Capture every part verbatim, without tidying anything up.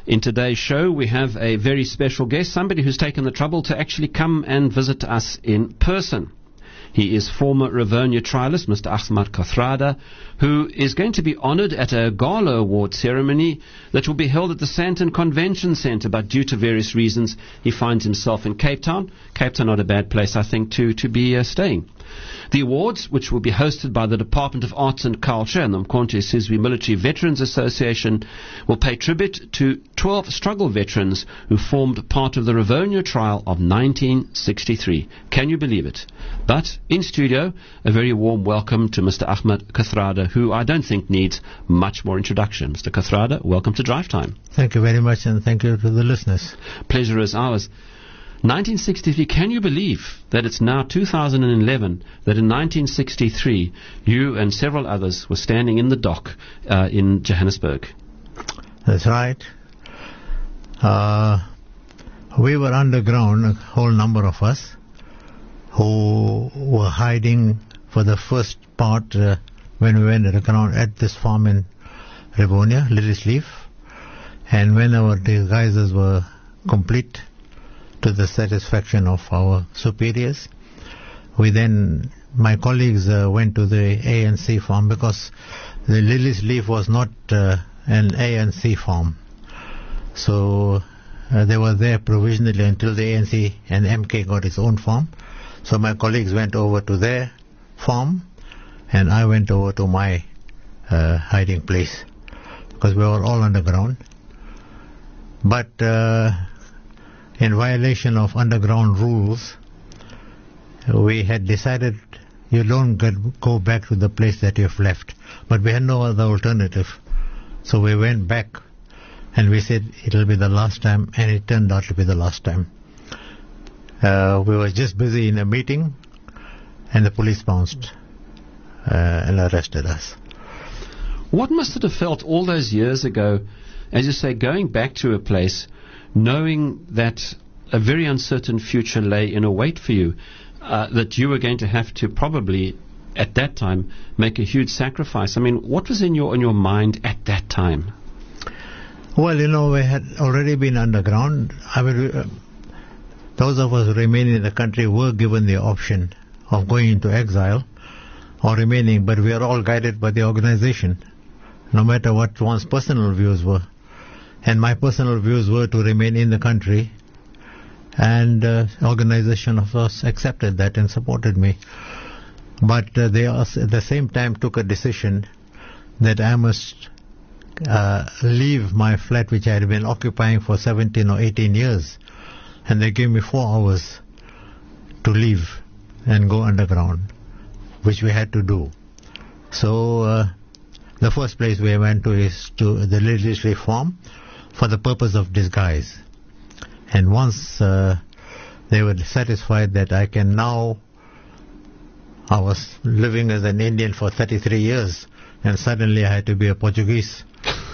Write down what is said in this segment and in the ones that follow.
In today's show, we have a very special guest, somebody who's taken the trouble to actually come and visit us in person. He is former Rivonia trialist, Mister Ahmad Kathrada, who is going to be honored at a gala award ceremony that will be held at the Sandton Convention Centre, but due to various reasons, he finds himself in Cape Town. Cape Town, not a bad place, I think, to, to be uh, staying. The awards, which will be hosted by the Department of Arts and Culture and the Mkhonto Sizwe Military Veterans Association, will pay tribute to twelve struggle veterans who formed part of the Rivonia trial of nineteen sixty-three. Can you believe it? But in studio, a very warm welcome to Mister Ahmad Kathrada, who I don't think needs much more introduction. Mister Kathrada, welcome to Drive Time. Thank you very much, and thank you to the listeners. Pleasure is ours. nineteen sixty-three, can you believe that it's now two thousand eleven, that in nineteen sixty-three you and several others were standing in the dock uh, in Johannesburg? That's right. Uh, we were underground, a whole number of us, who were hiding for the first part uh, when we went underground at this farm in Rivonia, Lilies Leaf. And when our disguises were complete, to the satisfaction of our superiors, we then, my colleagues uh, went to the A N C farm, because the Lilies Leaf was not uh, an A N C farm. So uh, they were there provisionally until the A N C and M K got its own farm. So my colleagues went over to their farm, and I went over to my uh, hiding place, because we were all underground. But uh, in violation of underground rules, we had decided you don't get, go back to the place that you've left. But we had no other alternative. So we went back, and we said it'll be the last time, and it turned out to be the last time. Uh, we were just busy in a meeting, and the police bounced uh, and arrested us. What must it have felt all those years ago, as you say, going back to a place, knowing that a very uncertain future lay in a wait for you, uh, that you were going to have to probably, at that time, make a huge sacrifice? I mean, what was in your in your mind at that time? Well, you know, we had already been underground. I mean, uh, those of us who remain in the country were given the option of going into exile or remaining, but we are all guided by the organization, no matter what one's personal views were. And my personal views were to remain in the country, and uh, organization of us accepted that and supported me. But uh, they also, at the same time, took a decision that I must uh, leave my flat, which I had been occupying for seventeen or eighteen years, and they gave me four hours to leave and go underground, which we had to do. So uh, the first place we went to is to the Lilies Leaf farm, for the purpose of disguise. And once uh, they were satisfied that I can now, I was living as an Indian for thirty-three years, and suddenly I had to be a Portuguese.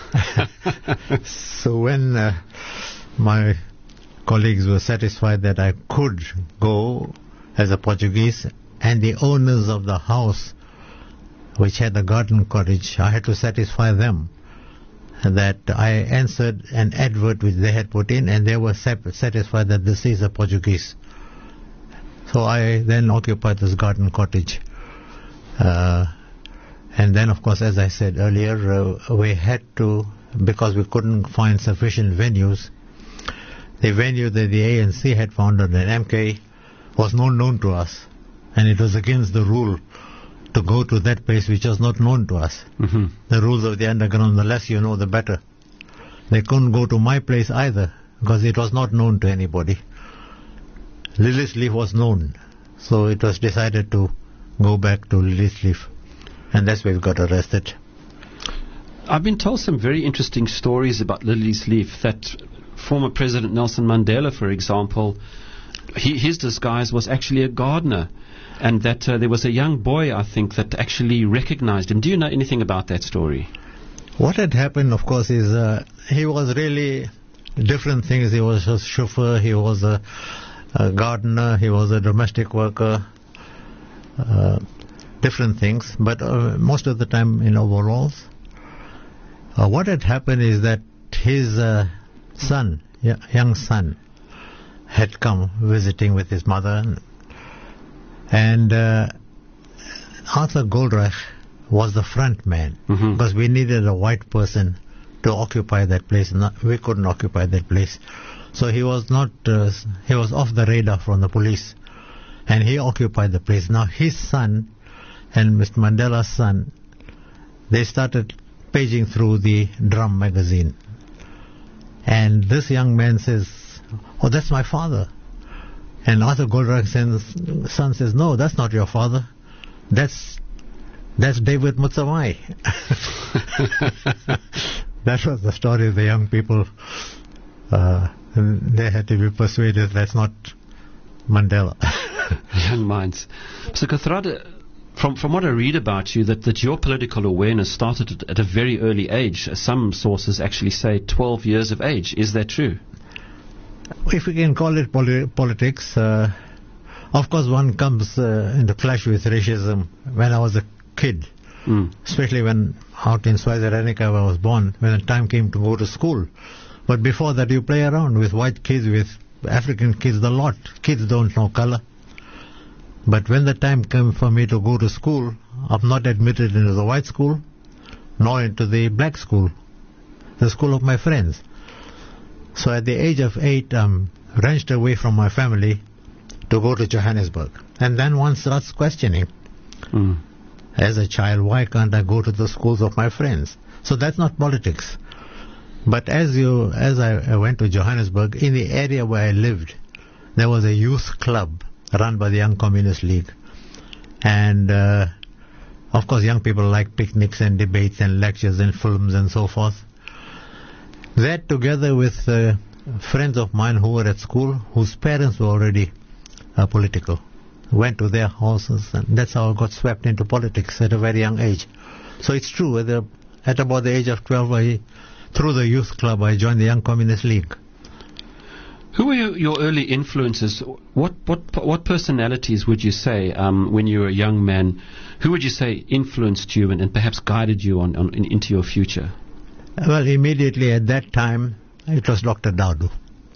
So when uh, my colleagues were satisfied that I could go as a Portuguese, and the owners of the house, which had a garden cottage, I had to satisfy them that I answered an advert which they had put in, and they were satisfied that this is a Portuguese. So I then occupied this garden cottage. Uh, and then, of course, as I said earlier, uh, we had to, because we couldn't find sufficient venues, the venue that the A N C had founded in M K was not known to us, and it was against the rule to go to that place which was not known to us. Mm-hmm. The rules of the underground, the less you know, the better. They couldn't go to my place either, because it was not known to anybody. Lilies Leaf was known, so it was decided to go back to Lilies Leaf, and that's where we got arrested. I've been told some very interesting stories about Lilies Leaf, that former President Nelson Mandela, for example, he, his disguise was actually a gardener, and that uh, there was a young boy, I think, that actually recognized him. Do you know anything about that story? What had happened, of course, is uh, he was really different things. He was a chauffeur, he was a, a gardener, he was a domestic worker, uh, different things, but uh, most of the time in overalls. Uh, what had happened is that his uh, son, young son, had come visiting with his mother. And uh, Arthur Goldreich was the front man, mm-hmm. because we needed a white person to occupy that place. Not, we couldn't occupy that place. So he was not, uh, he was off the radar from the police. And he occupied the place. Now his son and Mister Mandela's son, they started paging through the Drum magazine. And this young man says, "Oh, that's my father." And Arthur Goldreich's son says, "No, that's not your father. That's that's David Mutsamai." That was the story of the young people. Uh, they had to be persuaded that's not Mandela. Young minds. So Kathrada, from from what I read about you, that, that your political awareness started at, at a very early age. Some sources actually say twelve years of age. Is that true? If we can call it poli- politics, uh, of course one comes uh, into clash with racism when I was a kid, mm. especially when out in Swaziland I was born, when the time came to go to school. But before that you play around with white kids, with African kids, a lot. Kids don't know color. But when the time came for me to go to school, I'm not admitted into the white school, nor into the black school, the school of my friends. So at the age of eight, I'm wrenched away from my family to go to Johannesburg. And then one starts questioning, mm. as a child, why can't I go to the schools of my friends? So that's not politics. But as you, as I, I went to Johannesburg, in the area where I lived, there was a youth club run by the Young Communist League. And, uh, of course, young people like picnics and debates and lectures and films and so forth. That, together with uh, friends of mine who were at school, whose parents were already uh, political, went to their houses, and that's how I got swept into politics at a very young age. So it's true, at, the, at about the age of twelve, I, through the youth club, I joined the Young Communist League. Who were your, your early influences? What what what personalities would you say, um, when you were a young man, who would you say influenced you and, and perhaps guided you on, on in, into your future? Well, immediately at that time, it was Doctor Daudu.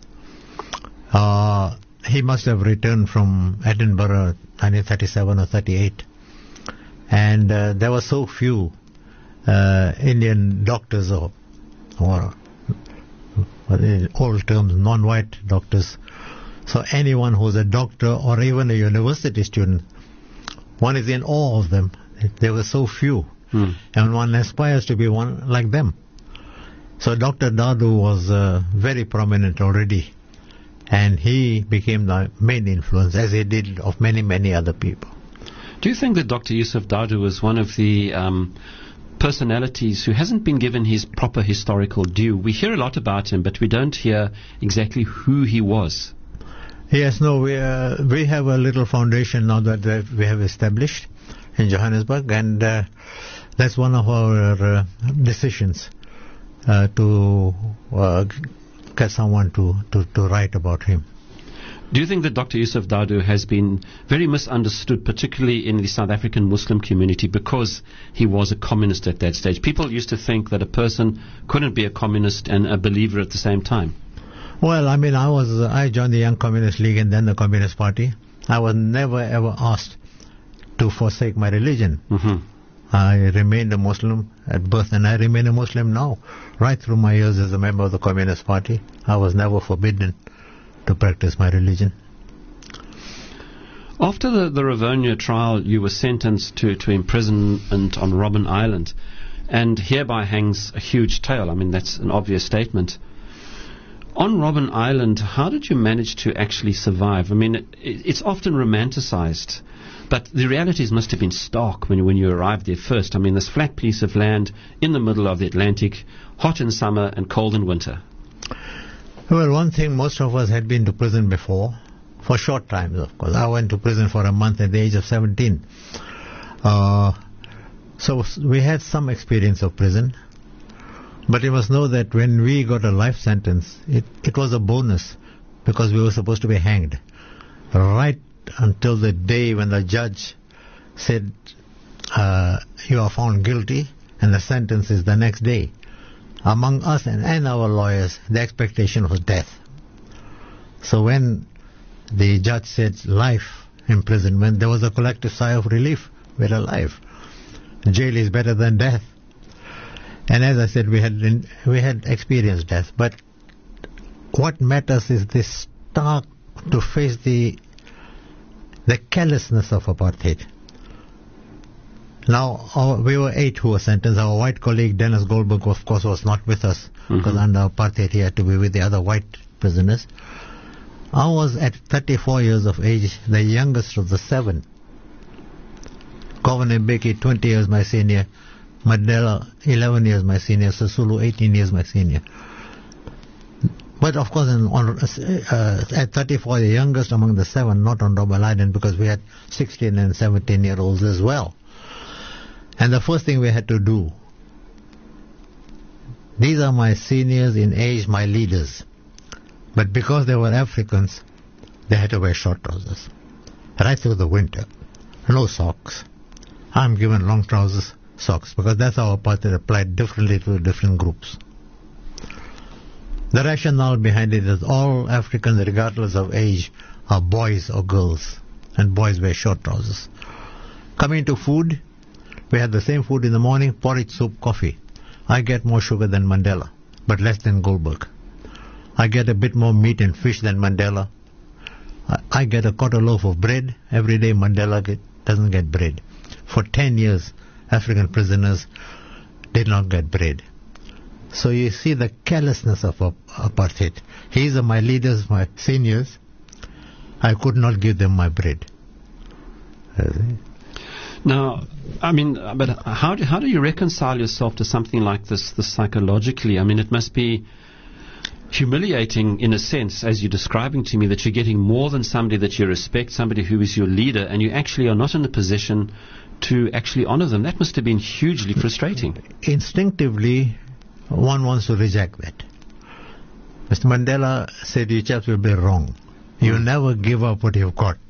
Uh, he must have returned from Edinburgh nineteen thirty-seven or thirty-eight. And uh, there were so few uh, Indian doctors, or, or in old terms, non-white doctors. So anyone who's a doctor or even a university student, one is in awe of them. There were so few. Hmm. And one aspires to be one like them. So Doctor Daudu was uh, very prominent already, and he became the main influence, as he did of many, many other people. Do you think that Doctor Yusuf Daudu was one of the um, personalities who hasn't been given his proper historical due? We hear a lot about him, but we don't hear exactly who he was. Yes, no, we uh, we have a little foundation now that uh, we have established in Johannesburg, and uh, that's one of our uh, decisions. Uh, to uh, get someone to, to, to write about him. Do you think that Doctor Yusuf Daudu has been very misunderstood, particularly in the South African Muslim community, because he was a communist at that stage? People used to think that a person couldn't be a communist and a believer at the same time. Well, I mean, I was uh, I joined the Young Communist League and then the Communist Party. I was never ever asked to forsake my religion. Mm-hmm. I remained a Muslim at birth, and I remain a Muslim now. Right through my years as a member of the Communist Party, I was never forbidden to practice my religion. After the, the Rivonia trial, you were sentenced to, to imprisonment on Robben Island, and hereby hangs a huge tale. I mean, that's an obvious statement. On Robben Island, how did you manage to actually survive? I mean, it, it's often romanticized, but the realities must have been stark when, when you arrived there first. I mean, this flat piece of land in the middle of the Atlantic, hot in summer and cold in winter. Well, one thing, most of us had been to prison before, for short times, of course. I went to prison for a month at the age of seventeen. Uh, so we had some experience of prison. But you must know that when we got a life sentence, it, it was a bonus, because we were supposed to be hanged. Right until the day when the judge said, uh, you are found guilty, and the sentence is the next day. among us and, and our lawyers, the expectation was death. So when the judge said life imprisonment, there was a collective sigh of relief. We're alive. Jail is better than death. And as I said, we had we had experienced death. But what matters is this stark to face the the carelessness of apartheid. Now, our, we were eight who were sentenced. Our white colleague Dennis Goldberg, of course, was not with us, mm-hmm. because under apartheid he had to be with the other white prisoners. I was at thirty-four years of age, the youngest of the seven. Governor Mbeki, twenty years my senior. Mandela, eleven years my senior. Sisulu, eighteen years my senior. But of course, in, on, uh, at thirty-four, the youngest among the seven, not on Robben Island, because we had sixteen and seventeen year olds as well. And the first thing we had to do, these are my seniors in age, my leaders. But because they were Africans, they had to wear short trousers. Right through the winter. No socks. I'm given long trousers, socks, because that's how apartheid applied differently to different groups. The rationale behind it is all Africans, regardless of age, are boys or girls. And boys wear short trousers. Coming to food, we had the same food in the morning, porridge, soup, coffee. I get more sugar than Mandela, but less than Goldberg. I get a bit more meat and fish than Mandela. I, I get a quarter loaf of bread every day. Mandela get, doesn't get bread. For ten years, African prisoners did not get bread. So you see the carelessness of apartheid. These are my leaders, my seniors. I could not give them my bread. Now, I mean, but how do, how do you reconcile yourself to something like this, this psychologically? I mean, it must be humiliating in a sense, as you're describing to me, that you're getting more than somebody that you respect, somebody who is your leader, and you actually are not in a position to actually honor them. That must have been hugely frustrating. Instinctively, one wants to reject that. Mister Mandela said, you chaps will be wrong. You'll mm. never give up what you've got.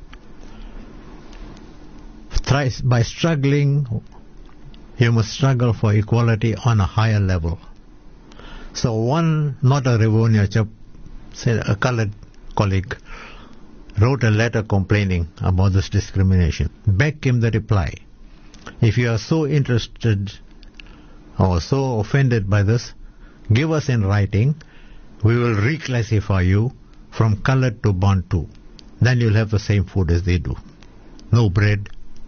Thrice, by struggling, you must struggle for equality on a higher level. So one, not a Rivonia chap, said a colored colleague, wrote a letter complaining about this discrimination. Back came the reply. If you are so interested or so offended by this, give us in writing. We will reclassify you from colored to Bantu. Then you'll have the same food as they do. No bread.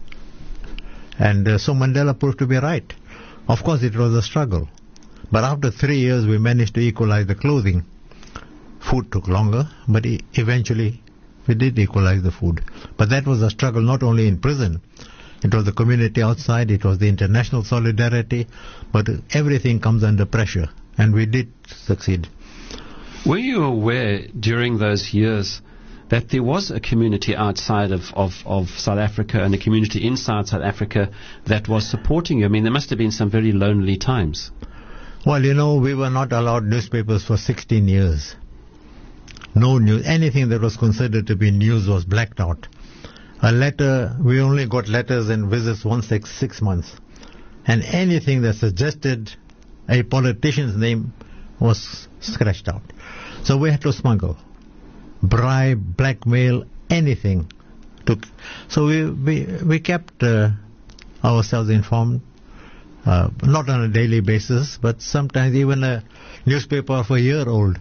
And uh, so Mandela proved to be right. Of course, it was a struggle. But after three years, we managed to equalize the clothing. Food took longer, but e- eventually we did equalize the food. But that was a struggle not only in prison. It was the community outside, it was the international solidarity, but everything comes under pressure, and we did succeed. Were you aware during those years that there was a community outside of, of, of South Africa and a community inside South Africa that was supporting you? I mean, there must have been some very lonely times. Well, you know, we were not allowed newspapers for sixteen years. No news. Anything that was considered to be news was blacked out. A letter, we only got letters and visits once every six months. And anything that suggested a politician's name was scratched out. So we had to smuggle, bribe, blackmail, anything. To, so we, we, we kept uh, ourselves informed. Uh, not on a daily basis, but sometimes even a newspaper of a year old.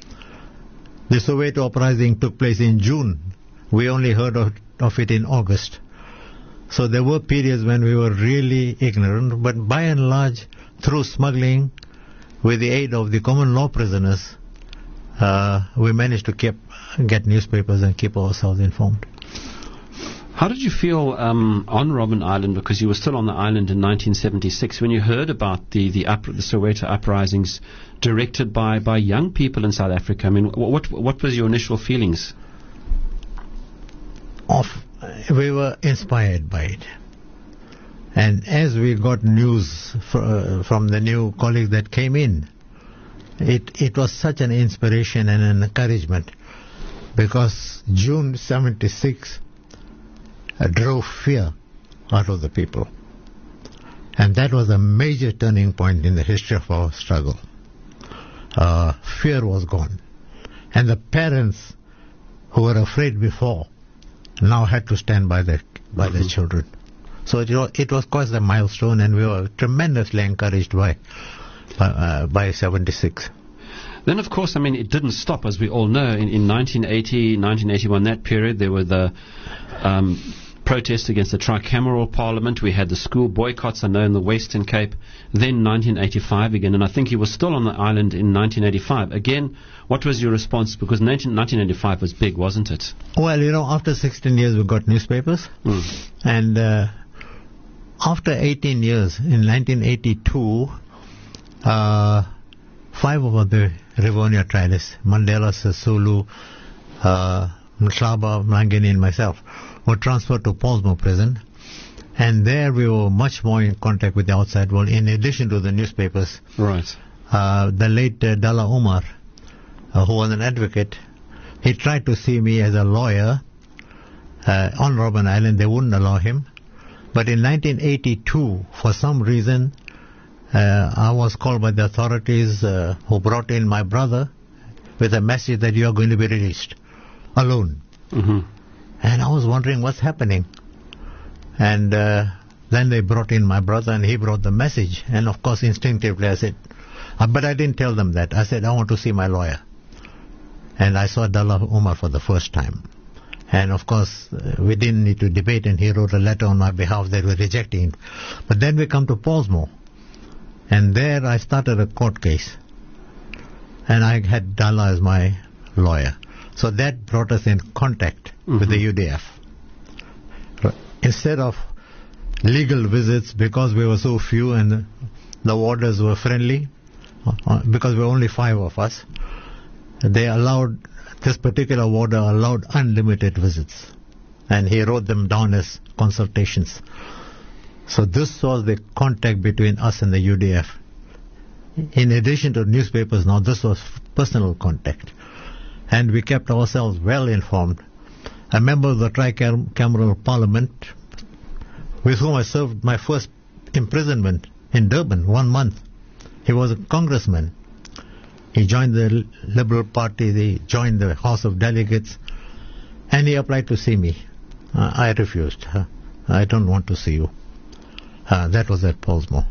The Soweto uprising took place in June. We only heard of, of it in August. So there were periods when we were really ignorant, but by and large, through smuggling, with the aid of the common law prisoners, uh, we managed to keep, get newspapers and keep ourselves informed. How did you feel um, on Robben Island, because you were still on the island in nineteen seventy-six, when you heard about the the, up, the Soweto uprisings directed by, by young people in South Africa? I mean, what what was your initial feelings? Of, we were inspired by it. And as we got news fr- uh, from the new colleagues that came in, it, it was such an inspiration and an encouragement, because June seventy-six Uh, drove fear out of the people. And that was a major turning point in the history of our struggle. Uh, fear was gone. And the parents who were afraid before now had to stand by their, by mm-hmm. their children. So it was, it was quite a milestone, and we were tremendously encouraged by, by, uh, by seventy-six. Then, of course, I mean, it didn't stop, as we all know. In, in nineteen eighty, nineteen eighty-one, that period, there were the um, protests against the tricameral parliament. We had the school boycotts, I know, in the Western Cape. Then nineteen eighty-five again, and I think he was still on the island in nineteen eighty-five. Again, what was your response? Because nineteen eighty-five was big, wasn't it? Well, you know, after sixteen years, we got newspapers. Mm. And uh, after eighteen years, in nineteen eighty-two, uh, five of the Rivonia trialists, Mandela, Sisulu, uh, Mhlaba, Mlangeni, and myself, were transferred to Pollsmoor prison. And there we were much more in contact with the outside world, in addition to the newspapers. Right. Uh, the late uh, Dalla Umar, uh, who was an advocate, he tried to see me as a lawyer uh, on Robben Island. They wouldn't allow him. But in nineteen eighty-two, for some reason, uh, I was called by the authorities uh, who brought in my brother with a message that you are going to be released alone. Mm-hmm. And I was wondering what's happening. And uh, then they brought in my brother, and he brought the message. And of course, instinctively I said, uh, but I didn't tell them that. I said, I want to see my lawyer. And I saw Dalla Umar for the first time. And of course, uh, we didn't need to debate, and he wrote a letter on my behalf that we're rejecting it. But then we come to Pollsmoor. And there I started a court case. And I had Dalla as my lawyer. So that brought us in contact mm-hmm. with the U D F. Instead of legal visits, because we were so few and the warders were friendly, because we were only five of us, they allowed, this particular warder allowed unlimited visits. And he wrote them down as consultations. So this was the contact between us and the U D F. In addition to newspapers now, this was personal contact. And we kept ourselves well informed. A member of the tricameral parliament, with whom I served my first imprisonment in Durban, one month. He was a congressman. He joined the Liberal Party, he joined the House of Delegates, and he applied to see me. Uh, I refused. Uh, I don't want to see you. Uh, that was at Pollsmoor.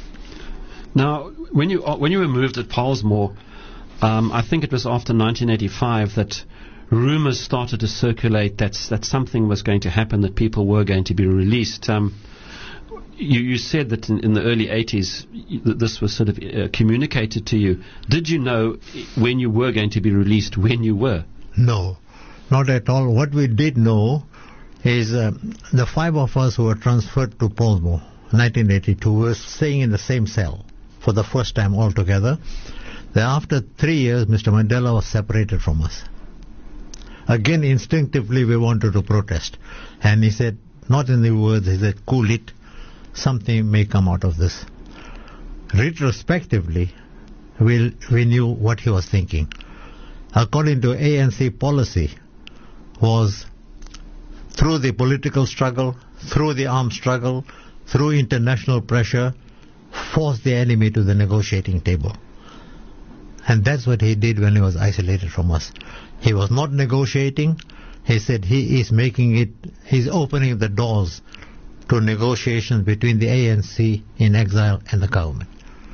Now, when you uh, when you were moved at Pollsmoor, um, I think it was after nineteen eighty-five that rumors started to circulate that that something was going to happen, that people were going to be released. Um, you, you said that in, in the early eighties that this was sort of uh, communicated to you. Did you know when you were going to be released, when you were? No, not at all. What we did know is uh, the five of us who were transferred to Pollsmoor, nineteen eighty-two, were staying in the same cell for the first time all together. Then after three years, Mister Mandela was separated from us. Again, instinctively, we wanted to protest. And he said, not in the words, he said, cool it, something may come out of this. Retrospectively, we, we knew what he was thinking. According to A N C policy, was through the political struggle, through the armed struggle, through international pressure, force the enemy to the negotiating table. And that's what he did when he was isolated from us. He was not negotiating. He said he is making it, he's opening the doors to negotiations between the A N C in exile and the government.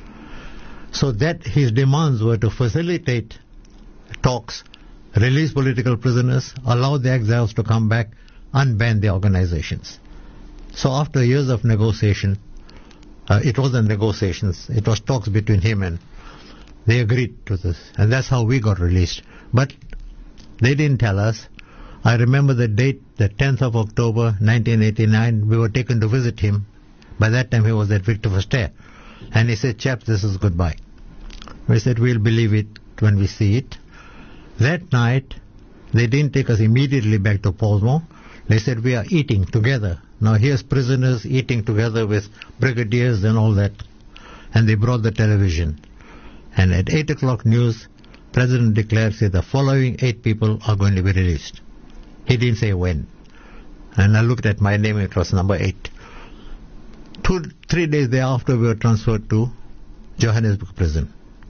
So that his demands were to facilitate talks, release political prisoners, allow the exiles to come back, unban the organizations. So after years of negotiation, uh, it wasn't negotiations, it was talks between him and they agreed to this. And that's how we got released. But they didn't tell us. I remember the date, the tenth of October, nineteen eighty-nine, we were taken to visit him. By that time he was at Victor Verster. And he said, chaps, this is goodbye. We said, we'll believe it when we see it. That night, they didn't take us immediately back to Pollsmoor. They said, we are eating together. Now here's prisoners eating together with brigadiers and all that. And they brought the television. And at eight o'clock news, President declared, say, the following eight people are going to be released. He didn't say when. And I looked at my name, it was number eight. Two, three days thereafter, we were transferred to Johannesburg prison.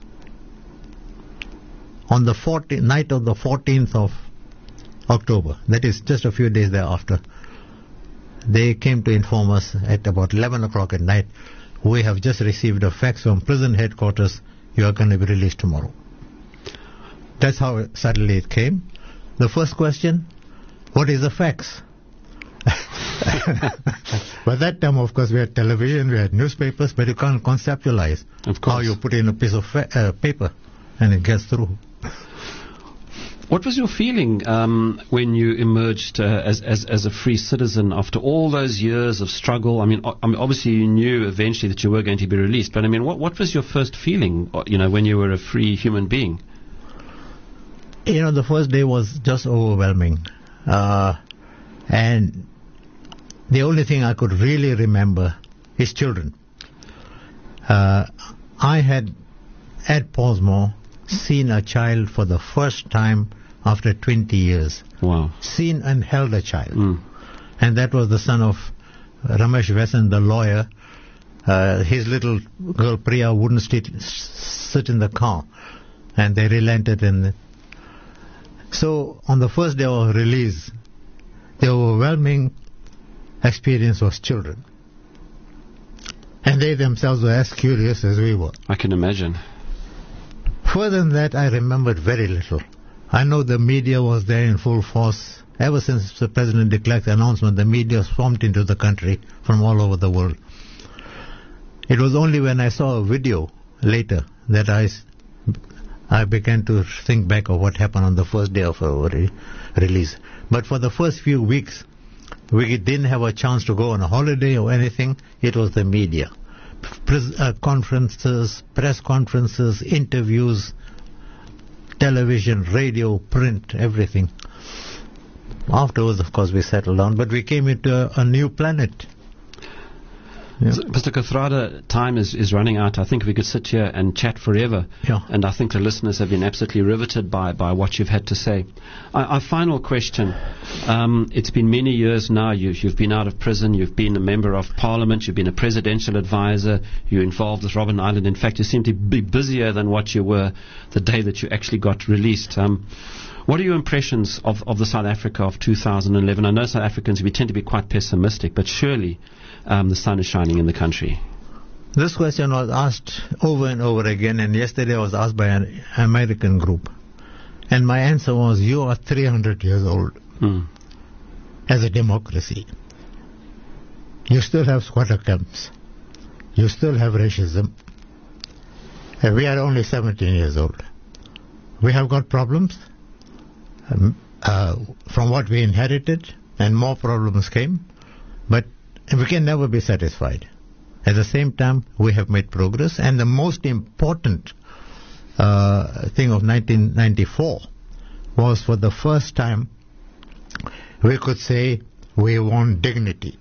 On the fourteenth, night of the fourteenth of October, that is just a few days thereafter, they came to inform us at about eleven o'clock at night, we have just received a fax from prison headquarters, you are going to be released tomorrow. That's how suddenly it came. The first question, what is a fax? By that time, of course, we had television, we had newspapers, but you can't conceptualize how you put in a piece of fa- uh, paper and it gets through. What was your feeling um, when you emerged uh, as, as as a free citizen after all those years of struggle? I mean, o- I mean, obviously you knew eventually that you were going to be released, but I mean, what what was your first feeling? You know, when you were a free human being. You know, the first day was just overwhelming, uh, and the only thing I could really remember is children. Uh, I had at Portsmouth seen a child for the first time after twenty years. Wow. Seen and held a child. Mm. And that was the son of Ramesh Vesan, the lawyer. Uh, his little girl Priya wouldn't sit, sit in the car, and they relented. And so on the first day of release, the overwhelming experience was children. And they themselves were as curious as we were. I can imagine. Further than that, I remembered very little. I know the media was there in full force. Ever since the President declared the announcement, the media swarmed into the country from all over the world. It was only when I saw a video later that I, I began to think back of what happened on the first day of our re- release. But for the first few weeks, we didn't have a chance to go on a holiday or anything. It was the media. Pres- uh, conferences, press conferences, interviews, television, radio, print, everything. Afterwards, of course, we settled down, but we came into a, a new planet. Yeah. Mister Kathrada, time is, is running out. I think we could sit here and chat forever. Yeah. And I think the listeners have been absolutely riveted by, by what you've had to say. Our final question. Um, it's been many years now. You, you've been out of prison. You've been a member of parliament. You've been a presidential advisor. You're involved with Robben Island. In fact, you seem to be busier than what you were the day that you actually got released. Um, What are your impressions of, of the South Africa of two thousand eleven? I know South Africans, we tend to be quite pessimistic, but surely um, the sun is shining in the country. This question was asked over and over again, and yesterday I was asked by an American group. And my answer was, you are three hundred years old Mm. as a democracy. You still have squatter camps. You still have racism. And we are only seventeen years old. We have got problems. Um, uh, from what we inherited, and more problems came, but we can never be satisfied. At the same time, we have made progress, and the most important uh, thing of nineteen ninety-four was, for the first time, we could say we want dignity.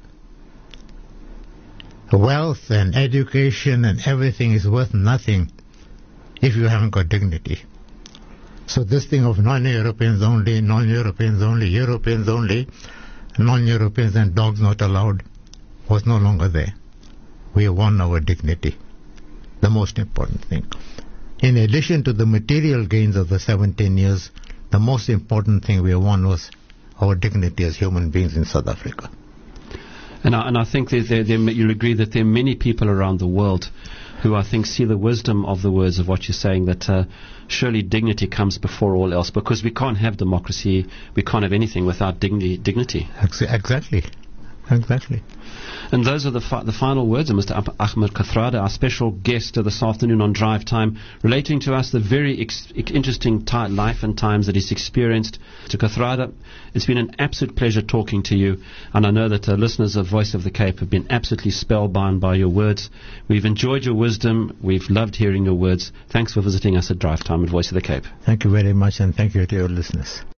Wealth and education and everything is worth nothing if you haven't got dignity. So this thing of non-Europeans only, non-Europeans only, Europeans only, non-Europeans and dogs not allowed was no longer there. We won our dignity, the most important thing. In addition to the material gains of the seventeen years, the most important thing we won was our dignity as human beings in South Africa. And I, and I think that there, there, you'll agree that there are many people around the world who I think see the wisdom of the words of what you're saying, that uh, surely dignity comes before all else, because we can't have democracy, we can't have anything without dignity. dignity. Exactly. Exactly. And those are the fi- the final words of Mister Ahmed Kathrada, our special guest this afternoon on Drive Time, relating to us the very ex- interesting ti- life and times that he's experienced. Mister Kathrada, it's been an absolute pleasure talking to you, and I know that uh, listeners of Voice of the Cape have been absolutely spellbound by your words. We've enjoyed your wisdom. We've loved hearing your words. Thanks for visiting us at Drive Time at Voice of the Cape. Thank you very much, and thank you to your listeners.